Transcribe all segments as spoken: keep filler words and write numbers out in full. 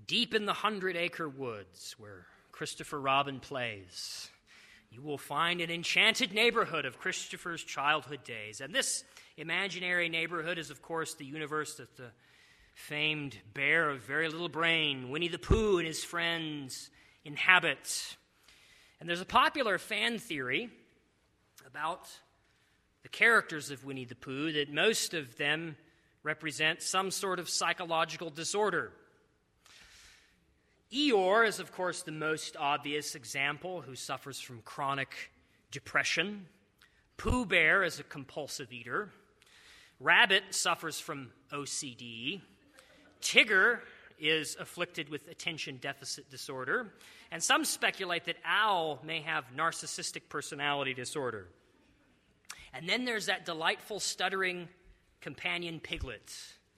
deep in the hundred-acre woods where Christopher Robin plays, you will find an enchanted neighborhood of Christopher's childhood days. And this imaginary neighborhood is, of course, the universe that the famed bear of very little brain, Winnie the Pooh, and his friends inhabit. And there's a popular fan theory about the characters of Winnie the Pooh that most of them represent some sort of psychological disorder. Eeyore is, of course, the most obvious example, who suffers from chronic depression. Pooh Bear is a compulsive eater. Rabbit suffers from O C D. Tigger is afflicted with attention deficit disorder. And some speculate that Owl may have narcissistic personality disorder. And then there's that delightful stuttering companion Piglet.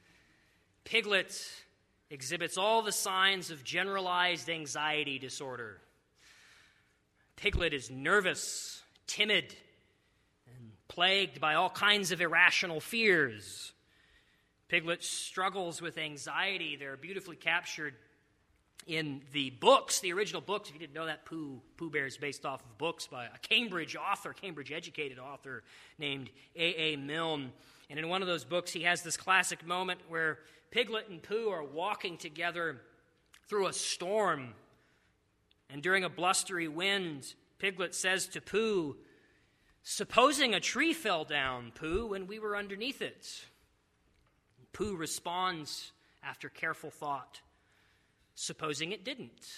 Piglet exhibits all the signs of generalized anxiety disorder. Piglet is nervous, timid, and plagued by all kinds of irrational fears. Piglet struggles with anxiety. They're beautifully captured in the books, the original books. If you didn't know that, Pooh, Pooh Bear is based off of books by a Cambridge author, Cambridge-educated author named A A Milne. And in one of those books, he has this classic moment where Piglet and Pooh are walking together through a storm. And during a blustery wind, Piglet says to Pooh, "Supposing a tree fell down, Pooh, when we were underneath it?" And Pooh responds after careful thought, "Supposing it didn't."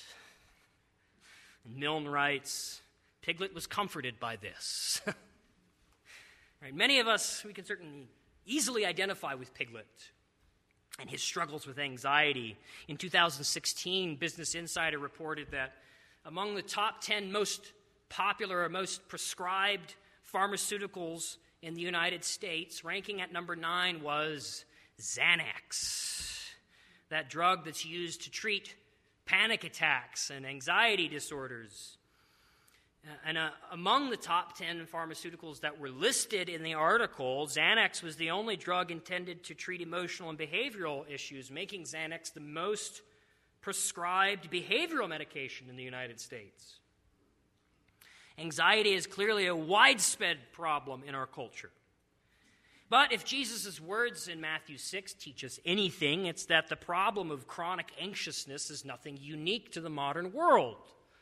And Milne writes, Piglet was comforted by this. Right, many of us, we can certainly easily identify with Piglet and his struggles with anxiety. In two thousand sixteen, Business Insider reported that among the top ten most popular or most prescribed pharmaceuticals in the United States, ranking at number nine was Xanax, that drug that's used to treat panic attacks and anxiety disorders. And uh, among the top ten pharmaceuticals that were listed in the article, Xanax was the only drug intended to treat emotional and behavioral issues, making Xanax the most prescribed behavioral medication in the United States. Anxiety is clearly a widespread problem in our culture. But if Jesus' words in Matthew six teach us anything, it's that the problem of chronic anxiousness is nothing unique to the modern world.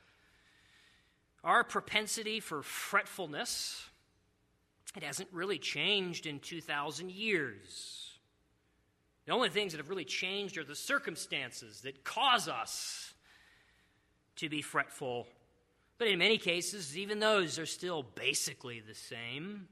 Our propensity for fretfulness, it hasn't really changed in two thousand years. The only things that have really changed are the circumstances that cause us to be fretful. But in many cases, even those are still basically the same.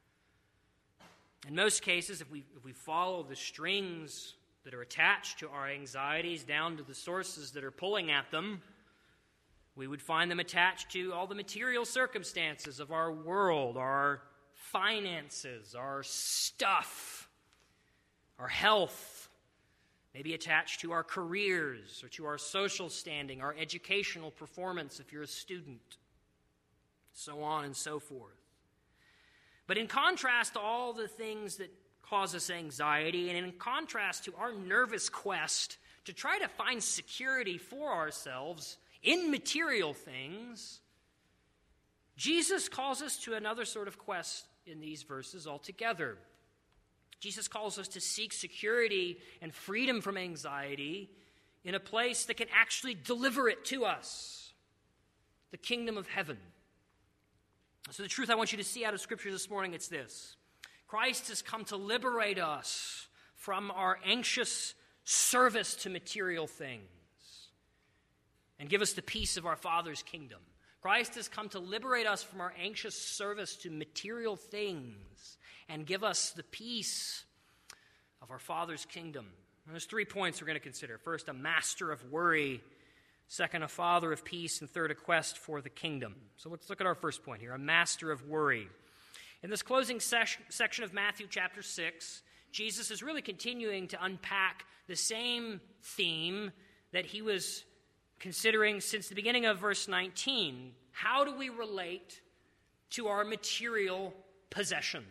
In most cases, if we, if we follow the strings that are attached to our anxieties down to the sources that are pulling at them, we would find them attached to all the material circumstances of our world, our finances, our stuff, our health, maybe attached to our careers or to our social standing, our educational performance if you're a student, so on and so forth. But in contrast to all the things that cause us anxiety, and in contrast to our nervous quest to try to find security for ourselves in material things, Jesus calls us to another sort of quest in these verses altogether. Jesus calls us to seek security and freedom from anxiety in a place that can actually deliver it to us, the kingdom of heaven. So the truth I want you to see out of Scripture this morning, it's this. Christ has come to liberate us from our anxious service to material things and give us the peace of our Father's kingdom. Christ has come to liberate us from our anxious service to material things and give us the peace of our Father's kingdom. And there's three points we're going to consider. First, a master of worry. Second, a father of peace. And third, a quest for the kingdom. So let's look at our first point here, a master of worry. In this closing ses- section of Matthew chapter six, Jesus is really continuing to unpack the same theme that he was considering since the beginning of verse nineteen. How do we relate to our material possessions?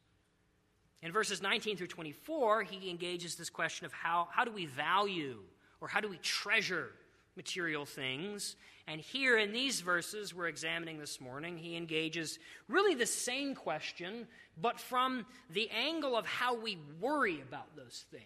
In verses nineteen through twenty-four, he engages this question of how, how do we value or how do we treasure material things? And here in these verses we're examining this morning, he engages really the same question, but from the angle of how we worry about those things.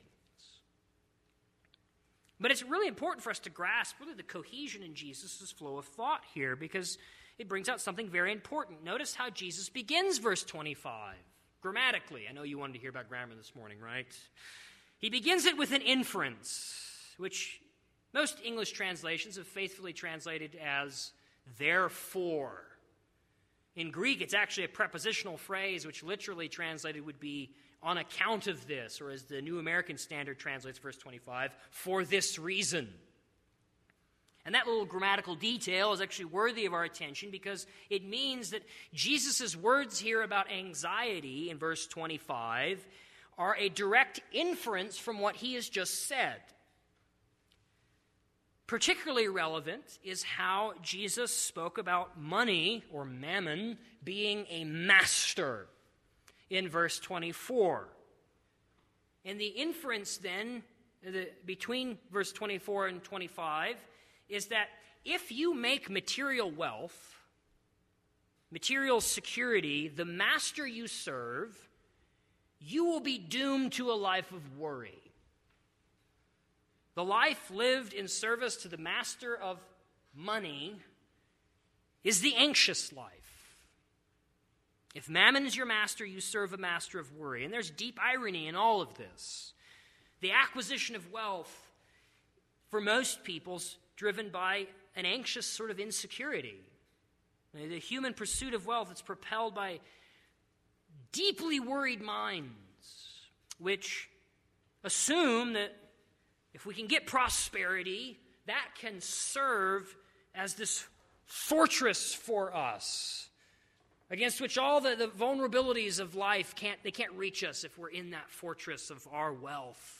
But it's really important for us to grasp really the cohesion in Jesus' flow of thought here, because it brings out something very important. Notice how Jesus begins verse twenty-five. Grammatically, I know you wanted to hear about grammar this morning, right? He begins it with an inference, which most English translations have faithfully translated as therefore. In Greek, it's actually a prepositional phrase, which literally translated would be on account of this, or as the New American Standard translates verse twenty-five, for this reason. And that little grammatical detail is actually worthy of our attention because it means that Jesus' words here about anxiety in verse twenty-five are a direct inference from what he has just said. Particularly relevant is how Jesus spoke about money, or mammon, being a master in verse twenty-four. And the inference then the, between verse twenty-four and twenty-five is that if you make material wealth, material security, the master you serve, you will be doomed to a life of worry. The life lived in service to the master of money is the anxious life. If mammon is your master, you serve a master of worry. And there's deep irony in all of this. The acquisition of wealth, for most people's driven by an anxious sort of insecurity. The human pursuit of wealth is propelled by deeply worried minds, which assume that if we can get prosperity, that can serve as this fortress for us, against which all the, the vulnerabilities of life can't they can't reach us if we're in that fortress of our wealth.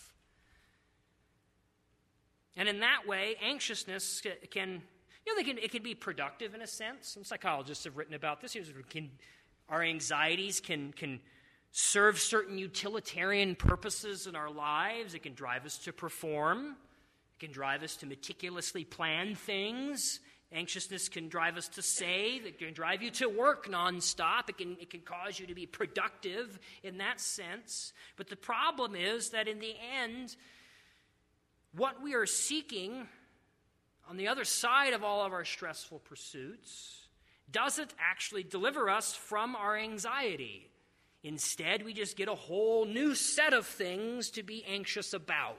And in that way, anxiousness can, you know, they can, it can be productive in a sense. Some psychologists have written about this. Can, our anxieties can, can serve certain utilitarian purposes in our lives. It can drive us to perform. It can drive us to meticulously plan things. Anxiousness can drive us to save. It can drive you to work nonstop. It can, it can cause you to be productive in that sense. But the problem is that in the end, what we are seeking on the other side of all of our stressful pursuits doesn't actually deliver us from our anxiety. Instead, we just get a whole new set of things to be anxious about.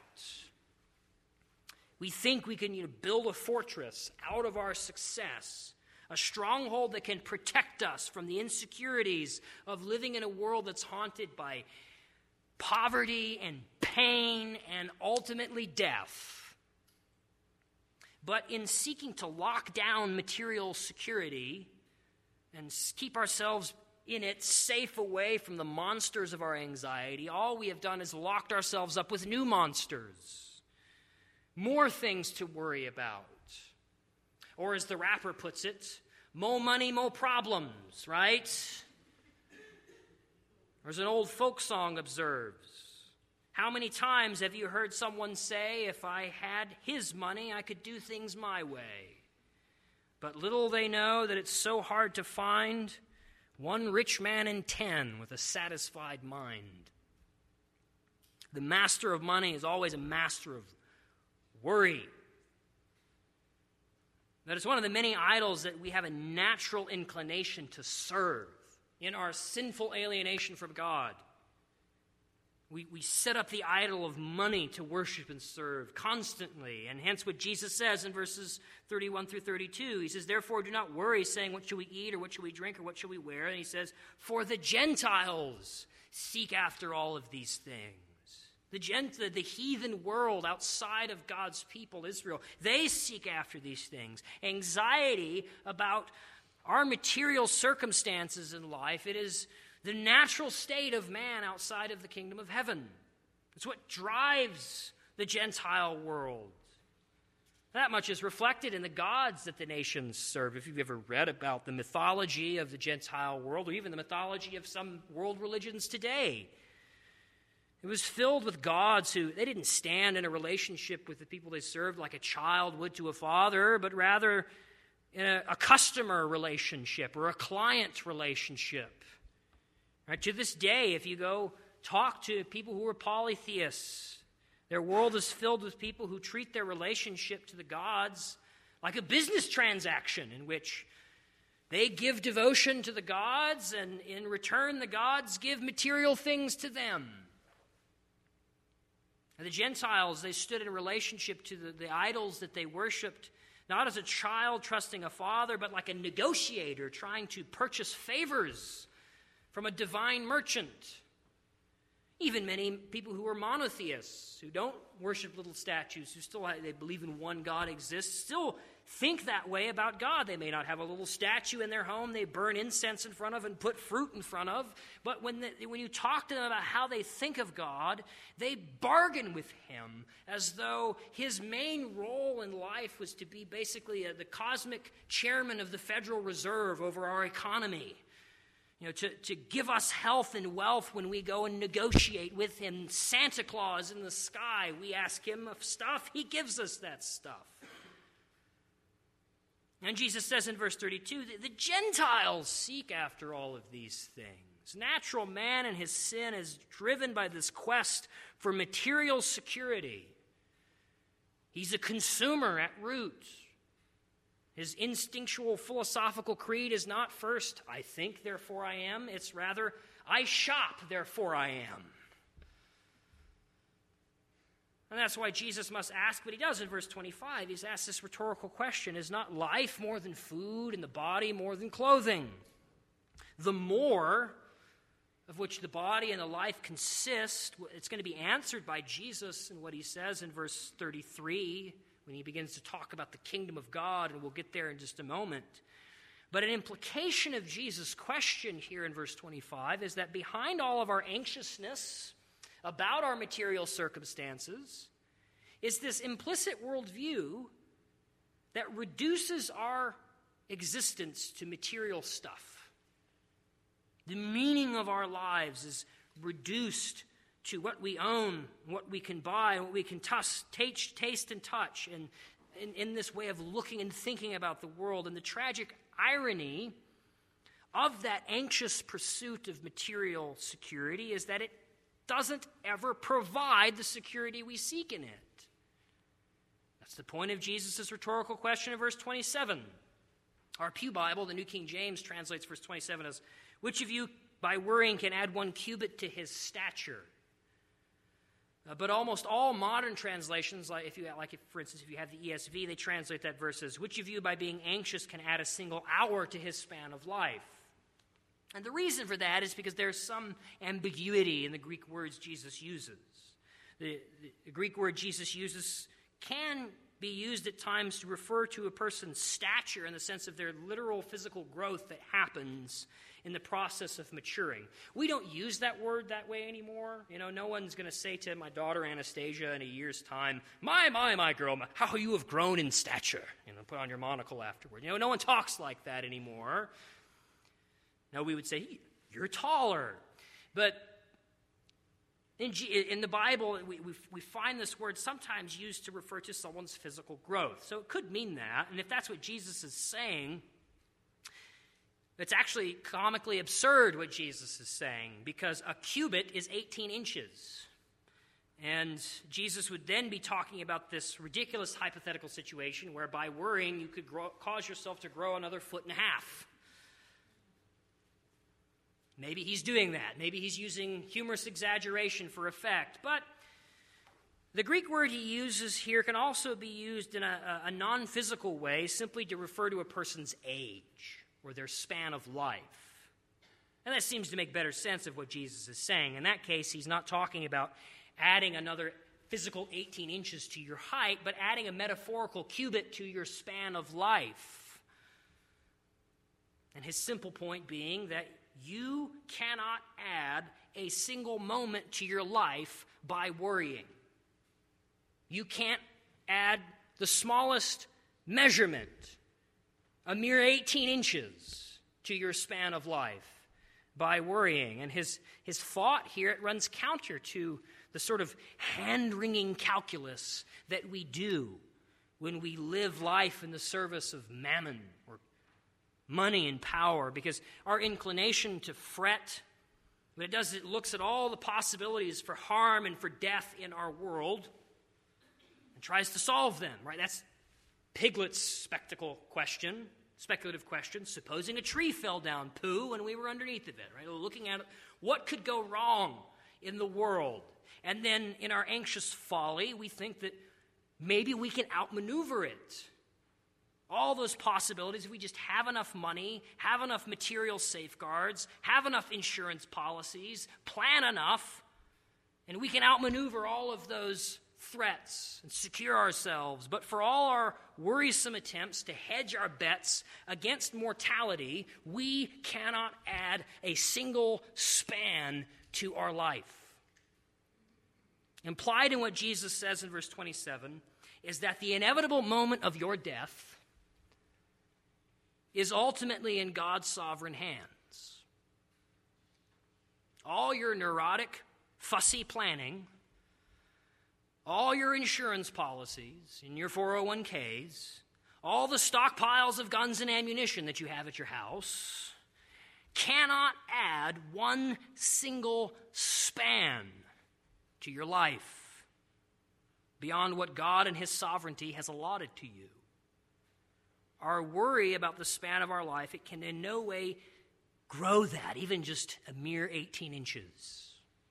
We think we can, you know, build a fortress out of our success, a stronghold that can protect us from the insecurities of living in a world that's haunted by poverty and pain and ultimately death. But in seeking to lock down material security and keep ourselves in it safe away from the monsters of our anxiety, all we have done is locked ourselves up with new monsters, more things to worry about. Or as the rapper puts it, mo money, mo problems, right? Or as an old folk song observes, how many times have you heard someone say, if I had his money, I could do things my way? But little they know that it's so hard to find one rich man in ten with a satisfied mind. The master of money is always a master of worry. That is one of the many idols that we have a natural inclination to serve in our sinful alienation from God. We, we set up the idol of money to worship and serve constantly. And hence what Jesus says in verses thirty-one through thirty-two. He says, therefore do not worry, saying, what shall we eat, or what shall we drink, or what shall we wear? And he says, for the Gentiles seek after all of these things. The, gent- the heathen world outside of God's people, Israel, they seek after these things. Anxiety about our material circumstances in life, it is the natural state of man outside of the kingdom of heaven. It's what drives the Gentile world. That much is reflected in the gods that the nations serve. If you've ever read about the mythology of the Gentile world, or even the mythology of some world religions today, It was filled with gods who, they didn't stand in a relationship with the people they served like a child would to a father, but rather in a, a customer relationship or a client relationship. Right? To this day, if you go talk to people who are polytheists, their world is filled with people who treat their relationship to the gods like a business transaction in which they give devotion to the gods, and in return the gods give material things to them. And the Gentiles, they stood in relationship to the, the idols that they worshipped, not as a child trusting a father, but like a negotiator trying to purchase favors from a divine merchant. Even many people who are monotheists, who don't worship little statues, who still they believe in one God exists, still think that way about God. They may not have a little statue in their home they burn incense in front of and put fruit in front of, but when, the, when you talk to them about how they think of God, they bargain with him as though his main role in life was to be basically a, the cosmic chairman of the Federal Reserve over our economy. You know, to, to give us health and wealth when we go and negotiate with him. Santa Claus in the sky, we ask him of stuff, he gives us that stuff. And Jesus says in verse thirty-two, that the Gentiles seek after all of these things. Natural man in his sin is driven by this quest for material security. He's a consumer at root. His instinctual philosophical creed is not first, I think, therefore I am. It's rather, I shop, therefore I am. And that's why Jesus must ask what he does in verse twenty-five. He's asked this rhetorical question, is not life more than food and the body more than clothing? The more of which the body and the life consist, it's going to be answered by Jesus in what he says in verse thirty-three, when he begins to talk about the kingdom of God, and we'll get there in just a moment. But an implication of Jesus' question here in verse twenty-five is that behind all of our anxiousness about our material circumstances is this implicit worldview that reduces our existence to material stuff. The meaning of our lives is reduced to what we own, what we can buy, what we can tuss, taste, taste and touch, and in, in this way of looking and thinking about the world. And the tragic irony of that anxious pursuit of material security is that it doesn't ever provide the security we seek in it. That's the point of Jesus' rhetorical question in verse twenty-seven. Our Pew Bible, the New King James, translates verse twenty-seven as, which of you by worrying can add one cubit to his stature? Uh, but almost all modern translations, like if you like, if, for instance, if you have the E S V, they translate that verse as, which of you by being anxious can add a single hour to his span of life? And the reason for that is because there's some ambiguity in the Greek words Jesus uses. The, the, the Greek word Jesus uses can be used at times to refer to a person's stature in the sense of their literal physical growth that happens in the process of maturing. We don't use that word that way anymore. You know, no one's going to say to my daughter Anastasia in a year's time, my, my, my girl, how you have grown in stature. You know, put on your monocle afterward. You know, no one talks like that anymore. No, we would say, you're taller. But in, G- in the Bible, we, we, we find this word sometimes used to refer to someone's physical growth. So it could mean that. And if that's what Jesus is saying, it's actually comically absurd what Jesus is saying, because a cubit is eighteen inches. And Jesus would then be talking about this ridiculous hypothetical situation where by worrying you could grow, cause yourself to grow another foot and a half. Maybe he's doing that. Maybe he's using humorous exaggeration for effect. But the Greek word he uses here can also be used in a, a non-physical way, simply to refer to a person's age or their span of life. And that seems to make better sense of what Jesus is saying. In that case, he's not talking about adding another physical eighteen inches to your height, but adding a metaphorical cubit to your span of life. And his simple point being that you cannot add a single moment to your life by worrying. You can't add the smallest measurement, a mere eighteen inches, to your span of life by worrying. And his, his thought here, it runs counter to the sort of hand-wringing calculus that we do when we live life in the service of mammon or money and power, because our inclination to fret, what it does, it looks at all the possibilities for harm and for death in our world and tries to solve them, right? That's Piglet's spectacle question, speculative question. Supposing a tree fell down, poo, and we were underneath of it, right? Looking at what could go wrong in the world. And then in our anxious folly, we think that maybe we can outmaneuver it. All those possibilities, if we just have enough money, have enough material safeguards, have enough insurance policies, plan enough, and we can outmaneuver all of those threats and secure ourselves. But for all our worrisome attempts to hedge our bets against mortality, we cannot add a single span to our life. Implied in what Jesus says in verse twenty-seven is that the inevitable moment of your death is ultimately in God's sovereign hands. All your neurotic, fussy planning, all your insurance policies and your four oh one k's, all the stockpiles of guns and ammunition that you have at your house, cannot add one single span to your life beyond what God and his sovereignty has allotted to you. Our worry about the span of our life, it can in no way grow that, even just a mere eighteen inches.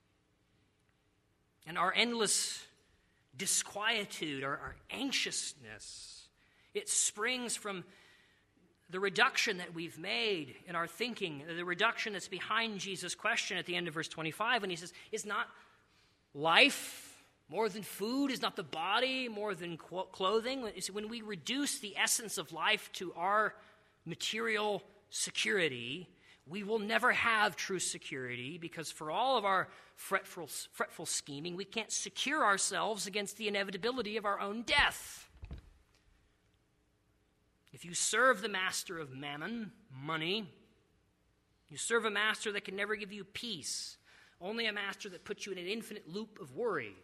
And our endless disquietude, our, our anxiousness, it springs from the reduction that we've made in our thinking, the reduction that's behind Jesus' question at the end of verse twenty-five, when he says, is not life more than food? Is not the body more than clothing? When we reduce the essence of life to our material security, we will never have true security, because for all of our fretful, fretful scheming, we can't secure ourselves against the inevitability of our own death. If you serve the master of mammon, money, you serve a master that can never give you peace, only a master that puts you in an infinite loop of worry.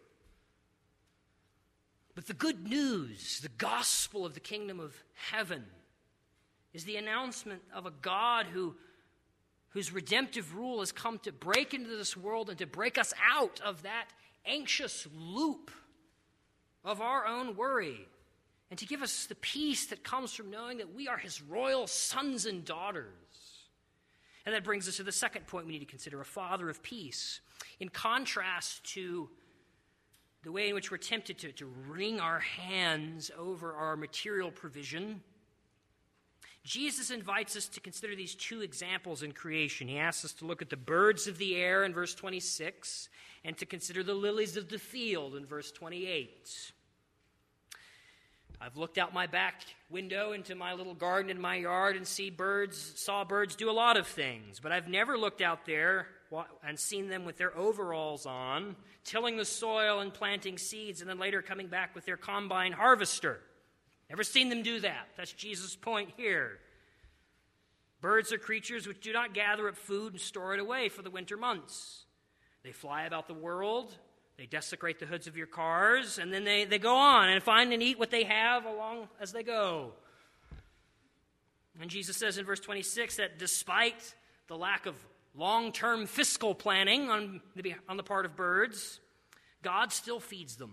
But the good news, the gospel of the kingdom of heaven, is the announcement of a God who, whose redemptive rule has come to break into this world and to break us out of that anxious loop of our own worry, and to give us the peace that comes from knowing that we are his royal sons and daughters. And that brings us to the second point we need to consider, a father of peace. In contrast to the way in which we're tempted to, to wring our hands over our material provision, Jesus invites us to consider these two examples in creation. He asks us to look at the birds of the air in verse twenty-six and to consider the lilies of the field in verse twenty-eight. I've looked out my back window into my little garden in my yard and see birds, saw birds do a lot of things, but I've never looked out there and seen them with their overalls on, tilling the soil and planting seeds, and then later coming back with their combine harvester. Never seen them do that. That's Jesus' point here. Birds are creatures which do not gather up food and store it away for the winter months. They fly about the world. They desecrate the hoods of your cars, and then they, they go on and find and eat what they have along as they go. And Jesus says in verse twenty-six that despite the lack of long-term fiscal planning on the, on the part of birds, God still feeds them.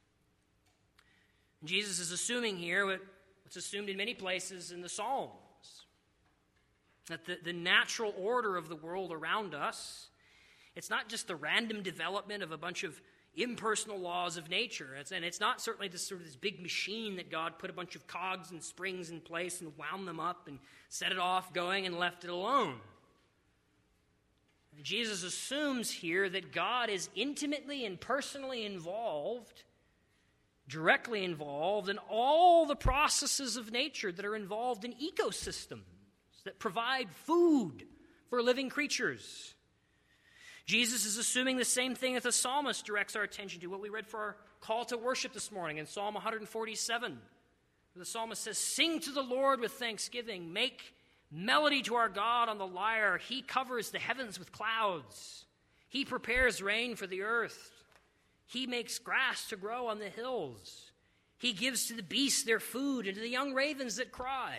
And Jesus is assuming here what, what's assumed in many places in the Psalms, that the, the natural order of the world around us, it's not just the random development of a bunch of impersonal laws of nature. It's, and it's not certainly this sort of this big machine that God put a bunch of cogs and springs in place and wound them up and set it off going and left it alone. And Jesus assumes here that God is intimately and personally involved, directly involved in all the processes of nature that are involved in ecosystems that provide food for living creatures. Jesus is assuming the same thing that the psalmist directs our attention to, what we read for our call to worship this morning in Psalm one forty-seven. The psalmist says, "Sing to the Lord with thanksgiving, make melody to our God on the lyre. He covers the heavens with clouds. He prepares rain for the earth. He makes grass to grow on the hills. He gives to the beasts their food and to the young ravens that cry.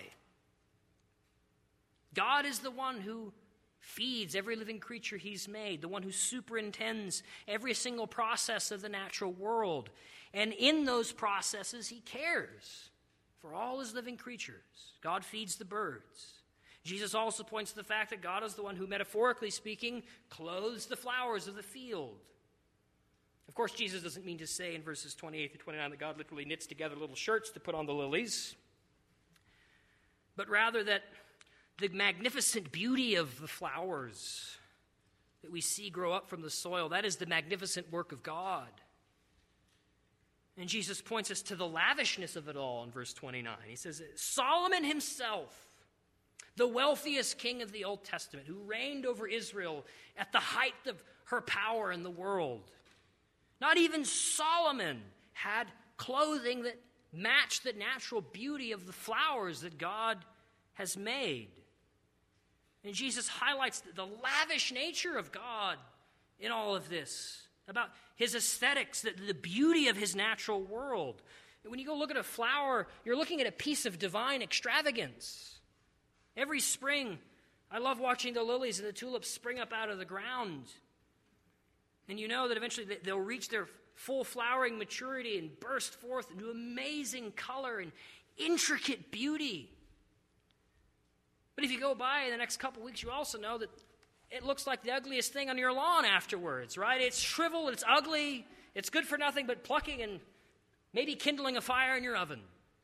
God is the one who feeds every living creature he's made, the one who superintends every single process of the natural world. And in those processes, he cares for all his living creatures. God feeds the birds. Jesus also points to the fact that God is the one who, metaphorically speaking, clothes the flowers of the field. Of course, Jesus doesn't mean to say in verses twenty-eight to twenty-nine that God literally knits together little shirts to put on the lilies, but rather that the magnificent beauty of the flowers that we see grow up from the soil, that is the magnificent work of God. And Jesus points us to the lavishness of it all in verse twenty-nine. He says, Solomon himself, the wealthiest king of the Old Testament, who reigned over Israel at the height of her power in the world, not even Solomon had clothing that matched the natural beauty of the flowers that God has made. And Jesus highlights the lavish nature of God in all of this, about his aesthetics, the, the beauty of his natural world. When you go look at a flower, you're looking at a piece of divine extravagance. Every spring, I love watching the lilies and the tulips spring up out of the ground. And you know that eventually they'll reach their full flowering maturity and burst forth into amazing color and intricate beauty. But if you go by in the next couple weeks, you also know that it looks like the ugliest thing on your lawn afterwards, right? It's shriveled, it's ugly, it's good for nothing but plucking and maybe kindling a fire in your oven.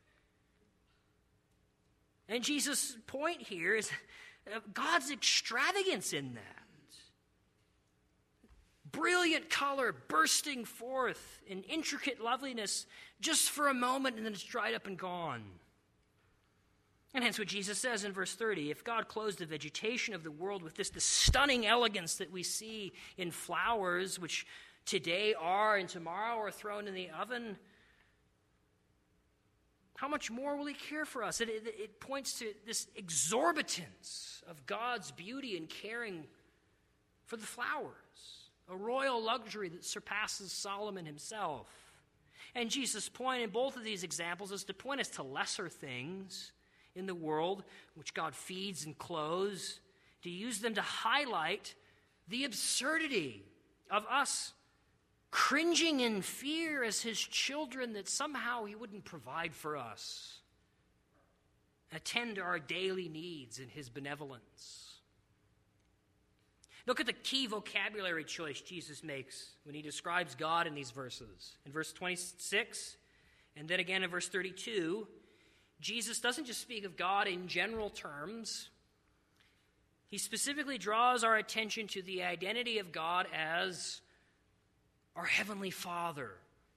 And Jesus' point here is God's extravagance in that. Brilliant color bursting forth in intricate loveliness just for a moment, and then it's dried up and gone. And hence what Jesus says in verse thirty, if God clothes the vegetation of the world with this, this stunning elegance that we see in flowers, which today are and tomorrow are thrown in the oven, how much more will he care for us? It, it, it points to this exorbitance of God's beauty and caring for the flowers, a royal luxury that surpasses Solomon himself. And Jesus' point in both of these examples is to point us to lesser things in the world, which God feeds and clothes, to use them to highlight the absurdity of us cringing in fear as his children that somehow he wouldn't provide for us, attend to our daily needs in his benevolence. Look at the key vocabulary choice Jesus makes when he describes God in these verses. In verse twenty-six, and then again in verse thirty-two, Jesus doesn't just speak of God in general terms. He specifically draws our attention to the identity of God as our Heavenly Father.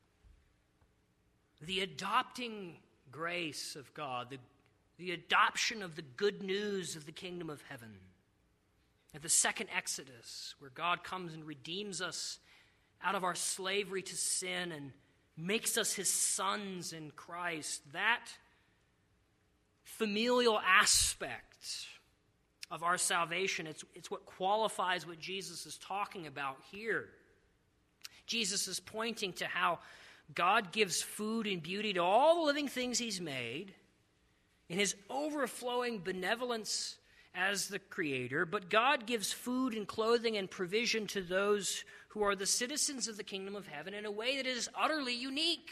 The adopting grace of God, the, the adoption of the good news of the kingdom of heaven. At the second Exodus, where God comes and redeems us out of our slavery to sin and makes us his sons in Christ, that familial aspect of our salvation, it's, it's what qualifies what Jesus is talking about here. Jesus is pointing to how God gives food and beauty to all the living things he's made in his overflowing benevolence as the creator, but God gives food and clothing and provision to those who are the citizens of the kingdom of heaven in a way that is utterly unique.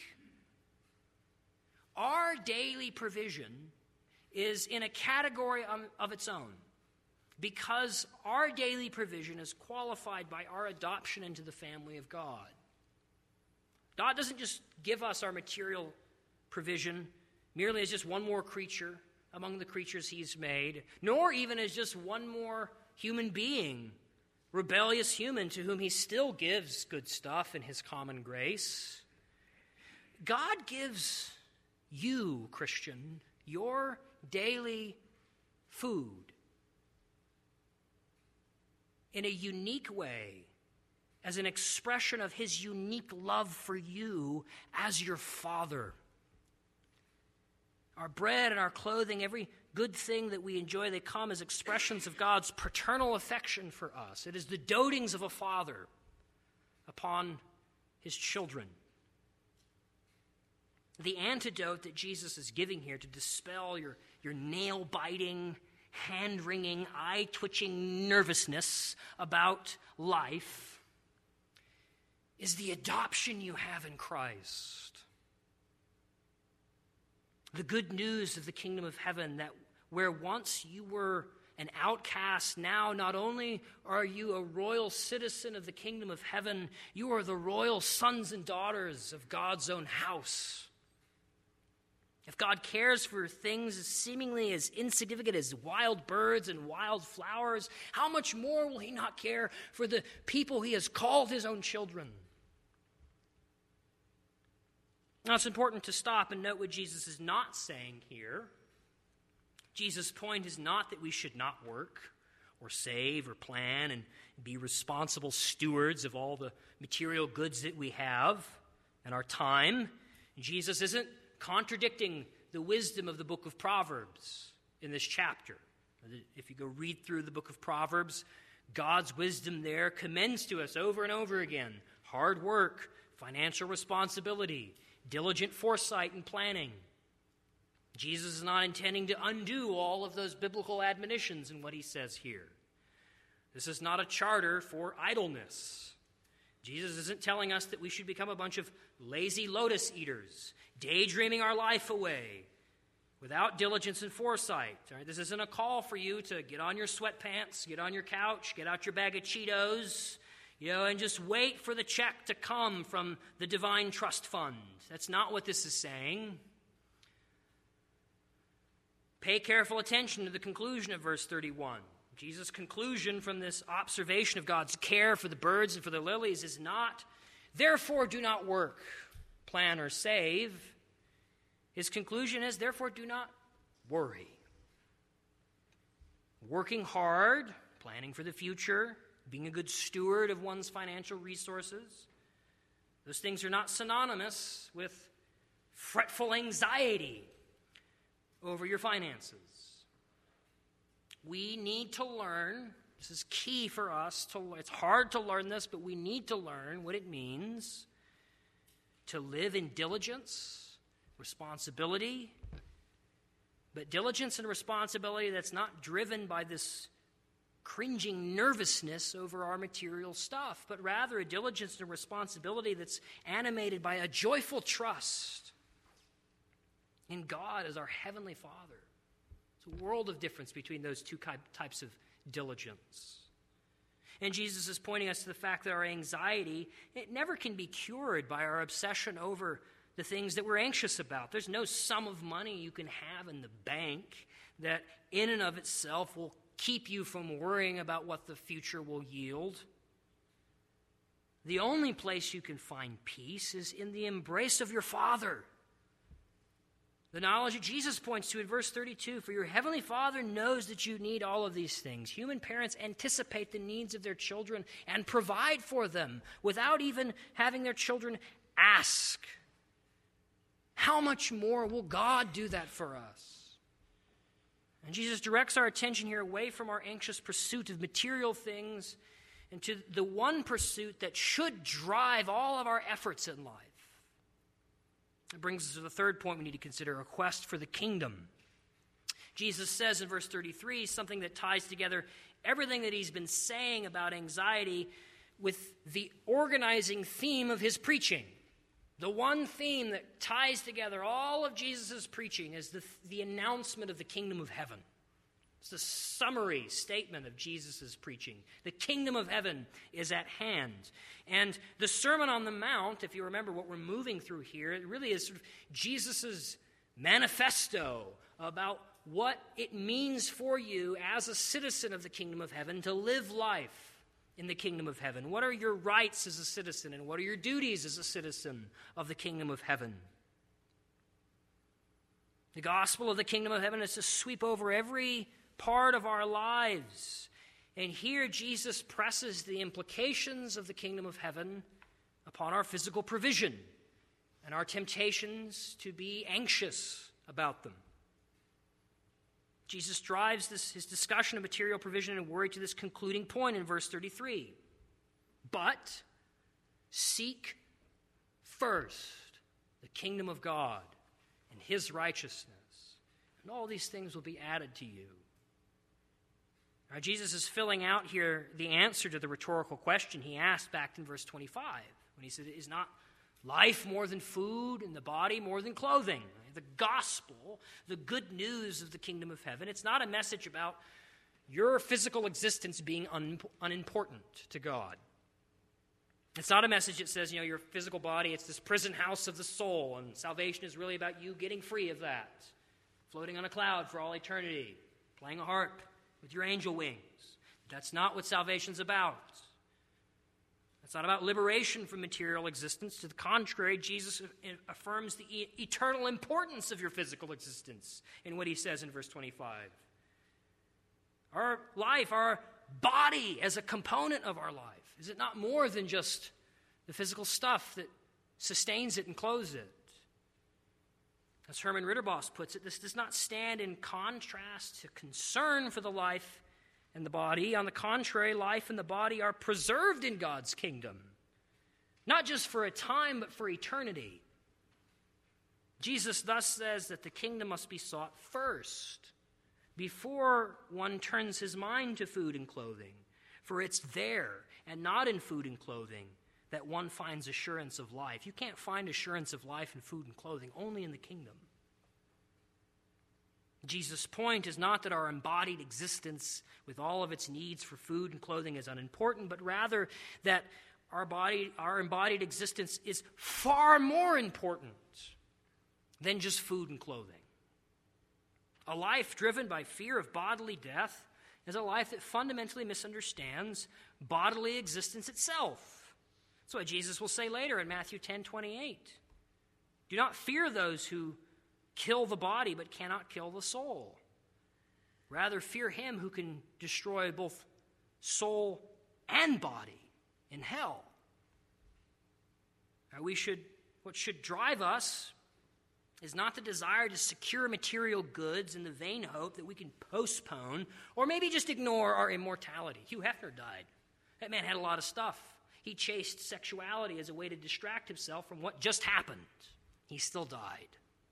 Our daily provision is in a category of, of its own, because our daily provision is qualified by our adoption into the family of God. God doesn't just give us our material provision merely as just one more creature among the creatures he's made, nor even as just one more human being, rebellious human to whom he still gives good stuff in his common grace. God gives you, Christian, your daily food in a unique way, as an expression of his unique love for you as your Father. Our bread and our clothing every good thing that we enjoy, they come as expressions of God's paternal affection for us. It is the doatings of a father upon his children. The antidote that Jesus is giving here to dispel your, your nail-biting, hand-wringing, eye-twitching nervousness about life is the adoption you have in Christ. The good news of the kingdom of heaven, that where once you were an outcast, now not only are you a royal citizen of the kingdom of heaven, you are the royal sons and daughters of God's own house. If God cares for things as seemingly as insignificant as wild birds and wild flowers, how much more will he not care for the people he has called his own children? Now, it's important to stop and note what Jesus is not saying here. Jesus' point is not that we should not work or save or plan and be responsible stewards of all the material goods that we have and our time. Jesus isn't contradicting the wisdom of the book of Proverbs in this chapter. If you go read through the book of Proverbs, God's wisdom there commends to us over and over again hard work, financial responsibility, diligent foresight and planning. Jesus is not intending to undo all of those biblical admonitions in what he says here. This is not a charter for idleness. Jesus isn't telling us that we should become a bunch of lazy lotus eaters, daydreaming our life away without diligence and foresight. All right, this isn't a call for you to get on your sweatpants, get on your couch, get out your bag of Cheetos, you know, and just wait for the check to come from the divine trust fund. That's not what this is saying. Pay careful attention to the conclusion of verse thirty-one. Jesus' conclusion from this observation of God's care for the birds and for the lilies is not, therefore do not work, plan, or save. His conclusion is, therefore do not worry. Working hard, planning for the future, being a good steward of one's financial resources, those things are not synonymous with fretful anxiety over your finances. We need to learn, this is key for us, to, it's hard to learn this, but we need to learn what it means to live in diligence, responsibility, but diligence and responsibility that's not driven by this cringing nervousness over our material stuff, but rather a diligence and responsibility that's animated by a joyful trust in God as our Heavenly Father. It's a world of difference between those two types of diligence. And Jesus is pointing us to the fact that our anxiety, it never can be cured by our obsession over the things that we're anxious about. There's no sum of money you can have in the bank that in and of itself will keep you from worrying about what the future will yield. The only place you can find peace is in the embrace of your Father. The knowledge that Jesus points to in verse thirty-two, for your heavenly Father knows that you need all of these things. Human parents anticipate the needs of their children and provide for them without even having their children ask. How much more will God do that for us? And Jesus directs our attention here away from our anxious pursuit of material things and to the one pursuit that should drive all of our efforts in life. That brings us to the third point we need to consider, a quest for the kingdom. Jesus says in verse thirty-three something that ties together everything that he's been saying about anxiety with the organizing theme of his preaching. The one theme that ties together all of Jesus' preaching is the, the announcement of the kingdom of heaven. It's the summary statement of Jesus' preaching. The kingdom of heaven is at hand. And the Sermon on the Mount, if you remember what we're moving through here, it really is sort of Jesus' manifesto about what it means for you as a citizen of the kingdom of heaven to live life in the kingdom of heaven. What are your rights as a citizen, and what are your duties as a citizen of the kingdom of heaven? The gospel of the kingdom of heaven is to sweep over every part of our lives. And here Jesus presses the implications of the kingdom of heaven upon our physical provision and our temptations to be anxious about them. Jesus drives this, his discussion of material provision and worry to this concluding point in verse thirty-three. But seek first the kingdom of God and his righteousness, and all these things will be added to you. Now, Jesus is filling out here the answer to the rhetorical question he asked back in verse twenty-five, when he said, "Is not life more than food and the body more than clothing?" The gospel, the good news of the kingdom of heaven, it's not a message about your physical existence being un- unimportant to God. It's not a message that says, you know, your physical body, it's this prison house of the soul, and salvation is really about you getting free of that, floating on a cloud for all eternity, playing a harp with your angel wings. That's not what salvation's about. It's not about liberation from material existence. To the contrary, Jesus affirms the e- eternal importance of your physical existence in what he says in verse twenty-five. Our life, our body as a component of our life, is it not more than just the physical stuff that sustains it and clothes it? As Herman Ritterboss puts it, this does not stand in contrast to concern for the life and the body. On the contrary, life and the body are preserved in God's kingdom, not just for a time, but for eternity. Jesus thus says that the kingdom must be sought first, before one turns his mind to food and clothing. For it's there, and not in food and clothing, that one finds assurance of life. You can't find assurance of life in food and clothing, only in the kingdom. Jesus' point is not that our embodied existence with all of its needs for food and clothing is unimportant, but rather that our body, our embodied existence is far more important than just food and clothing. A life driven by fear of bodily death is a life that fundamentally misunderstands bodily existence itself. That's why Jesus will say later in Matthew ten twenty-eight, "Do not fear those who kill the body but cannot kill the soul. Rather fear him who can destroy both soul and body in hell." Now we should, what should drive us is not the desire to secure material goods in the vain hope that we can postpone or maybe just ignore our immortality. Hugh Hefner died. That man had a lot of stuff. He chased sexuality as a way to distract himself from what just happened. He still died.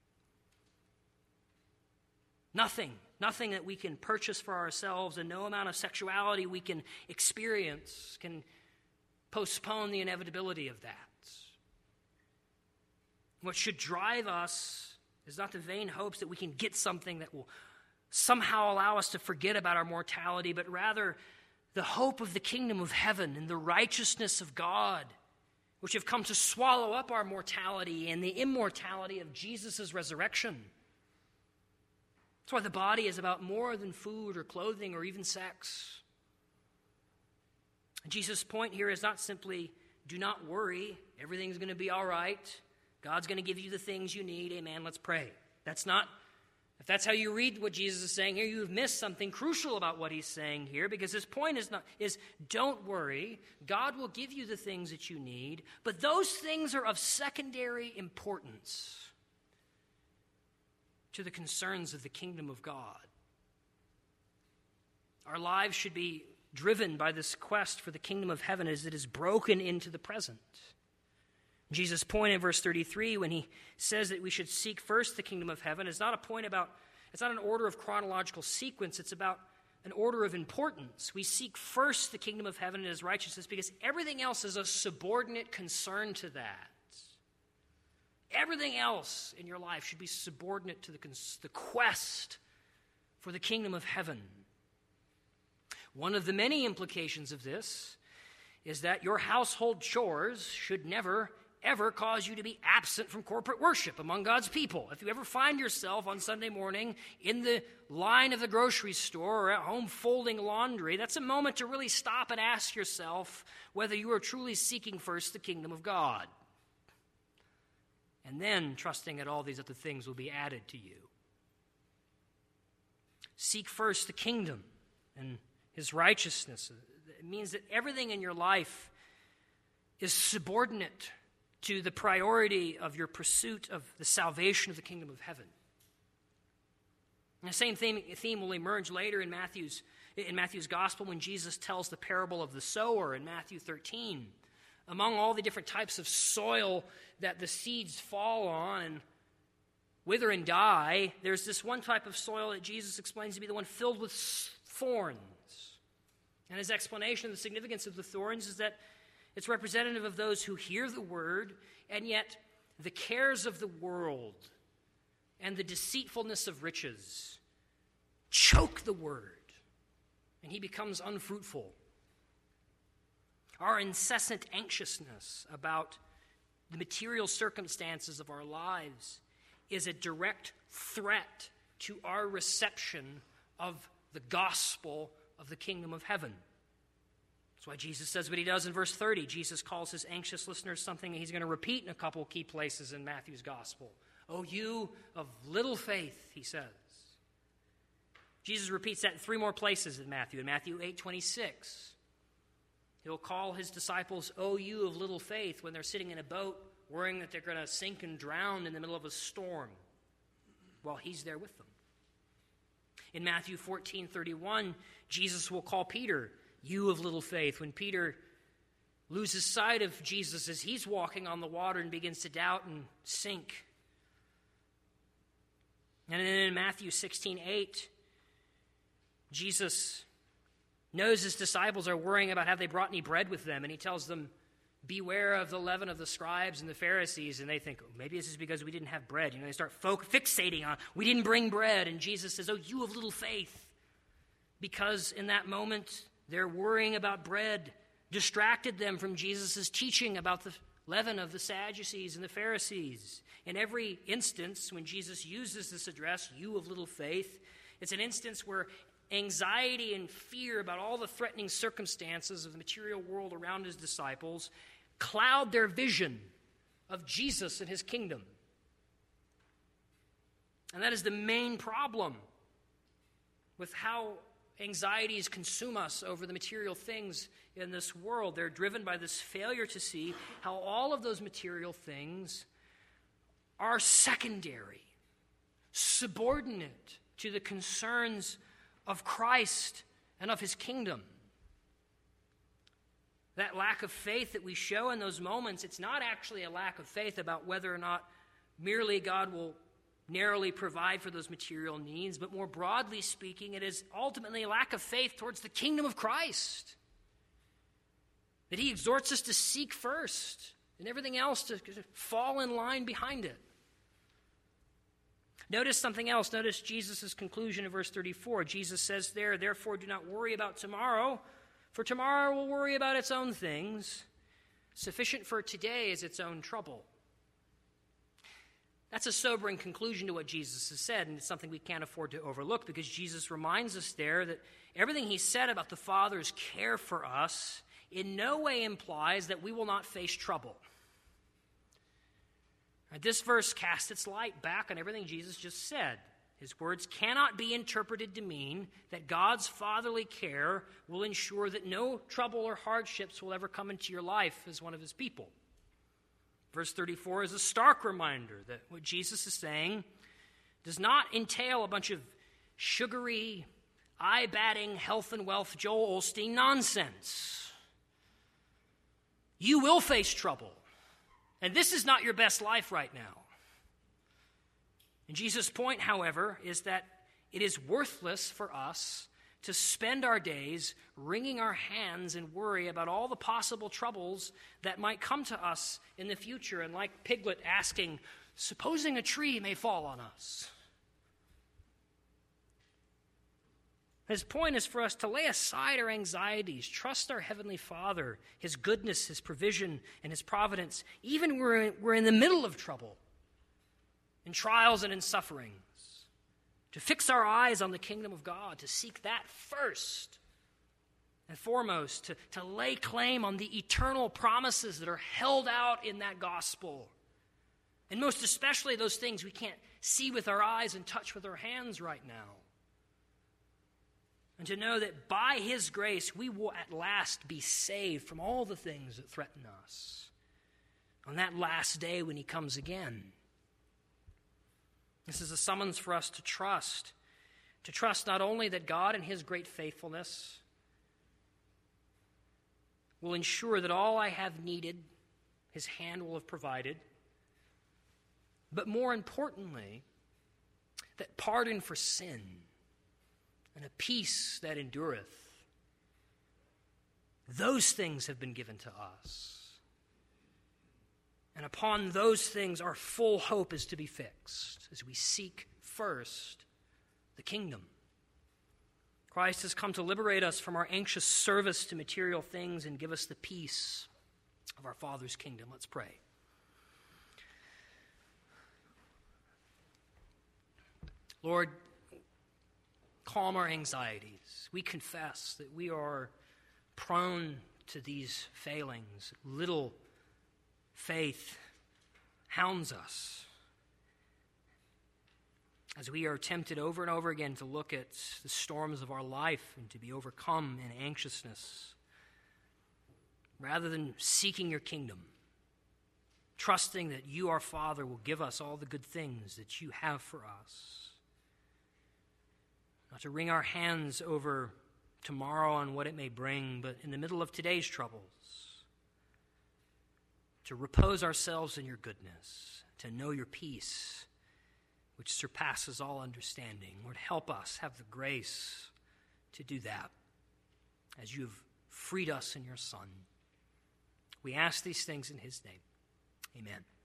Nothing, nothing that we can purchase for ourselves and no amount of sexuality we can experience can postpone the inevitability of that. What should drive us is not the vain hopes that we can get something that will somehow allow us to forget about our mortality, but rather the hope of the kingdom of heaven and the righteousness of God, which have come to swallow up our mortality and the immortality of Jesus' resurrection. That's why the body is about more than food or clothing or even sex. Jesus' point here is not simply, do not worry, everything's going to be all right. God's going to give you the things you need. Amen, let's pray. That's not, if that's how you read what Jesus is saying here, you've missed something crucial about what he's saying here, because his point is not is don't worry. God will give you the things that you need, but those things are of secondary importance to the concerns of the kingdom of God. Our lives should be driven by this quest for the kingdom of heaven as it is broken into the present. Jesus' point in verse thirty-three, when he says that we should seek first the kingdom of heaven, is not a point about, it's not an order of chronological sequence, it's about an order of importance. We seek first the kingdom of heaven and his righteousness because everything else is a subordinate concern to that. Everything else in your life should be subordinate to the, the quest for the kingdom of heaven. One of the many implications of this is that your household chores should never ever cause you to be absent from corporate worship among God's people. If you ever find yourself on Sunday morning in the line of the grocery store or at home folding laundry, that's a moment to really stop and ask yourself whether you are truly seeking first the kingdom of God, and then trusting that all these other things will be added to you. Seek first the kingdom and his righteousness. It means that everything in your life is subordinate to the priority of your pursuit of the salvation of the kingdom of heaven. And the same theme, theme will emerge later in Matthew's, in Matthew's gospel when Jesus tells the parable of the sower in Matthew thirteen. Among all the different types of soil that the seeds fall on and wither and die, there's this one type of soil that Jesus explains to be the one filled with thorns. And his explanation of the significance of the thorns is that it's representative of those who hear the word, and yet the cares of the world and the deceitfulness of riches choke the word, and he becomes unfruitful. Our incessant anxiousness about the material circumstances of our lives is a direct threat to our reception of the gospel of the kingdom of heaven. That's why Jesus says what he does in verse thirty. Jesus calls his anxious listeners something he's going to repeat in a couple key places in Matthew's gospel. "O you of little faith," he says. Jesus repeats that in three more places in Matthew. In Matthew eight twenty-six, he'll call his disciples, "O you of little faith," when they're sitting in a boat worrying that they're going to sink and drown in the middle of a storm while he's there with them. In Matthew fourteen thirty-one, Jesus will call Peter, "You of little faith," when Peter loses sight of Jesus as he's walking on the water and begins to doubt and sink. And then in Matthew sixteen eight, Jesus knows his disciples are worrying about have they brought any bread with them, and he tells them, "Beware of the leaven of the scribes and the Pharisees." And they think, oh, maybe this is because we didn't have bread. You know, they start folk fixating on, we didn't bring bread. And Jesus says, "Oh, you of little faith." Because in that moment, their worrying about bread distracted them from Jesus' teaching about the leaven of the Sadducees and the Pharisees. In every instance, when Jesus uses this address, "You of little faith," it's an instance where anxiety and fear about all the threatening circumstances of the material world around his disciples cloud their vision of Jesus and his kingdom. And that is the main problem with how anxieties consume us over the material things in this world. They're driven by this failure to see how all of those material things are secondary, subordinate to the concerns of Christ and of his kingdom. That lack of faith that we show in those moments, it's not actually a lack of faith about whether or not merely God will narrowly provide for those material needs, but more broadly speaking, it is ultimately a lack of faith towards the kingdom of Christ. That he exhorts us to seek first, and everything else to fall in line behind it. Notice something else. Notice Jesus' conclusion in verse thirty-four. Jesus says there, "Therefore do not worry about tomorrow, for tomorrow will worry about its own things. Sufficient for today is its own trouble." That's a sobering conclusion to what Jesus has said, and it's something we can't afford to overlook, because Jesus reminds us there that everything he said about the Father's care for us in no way implies that we will not face trouble. This verse casts its light back on everything Jesus just said. His words cannot be interpreted to mean that God's fatherly care will ensure that no trouble or hardships will ever come into your life as one of his people. Verse thirty-four is a stark reminder that what Jesus is saying does not entail a bunch of sugary, eye-batting, health and wealth Joel Osteen nonsense. You will face trouble. And this is not your best life right now. And Jesus' point, however, is that it is worthless for us to spend our days wringing our hands and worry about all the possible troubles that might come to us in the future. And like Piglet asking, supposing a tree may fall on us. His point is for us to lay aside our anxieties, trust our Heavenly Father, his goodness, his provision, and his providence, even when we're, we're in the middle of trouble, in trials and in sufferings, to fix our eyes on the kingdom of God, to seek that first and foremost, to, to lay claim on the eternal promises that are held out in that gospel, and most especially those things we can't see with our eyes and touch with our hands right now. And to know that by his grace, we will at last be saved from all the things that threaten us on that last day when he comes again. This is a summons for us to trust to trust not only that God in his great faithfulness will ensure that all I have needed, his hand will have provided, but more importantly, that pardon for sin and a peace that endureth, those things have been given to us. And upon those things our full hope is to be fixed as we seek first the kingdom. Christ has come to liberate us from our anxious service to material things and give us the peace of our Father's kingdom. Let's pray. Lord, calm our anxieties. We confess that we are prone to these failings. Little faith hounds us as we are tempted over and over again to look at the storms of our life and to be overcome in anxiousness, rather than seeking your kingdom, trusting that you, our Father, will give us all the good things that you have for us. Not to wring our hands over tomorrow and what it may bring, but in the middle of today's troubles, to repose ourselves in your goodness, to know your peace, which surpasses all understanding. Lord, help us have the grace to do that as you have freed us in your Son. We ask these things in his name. Amen.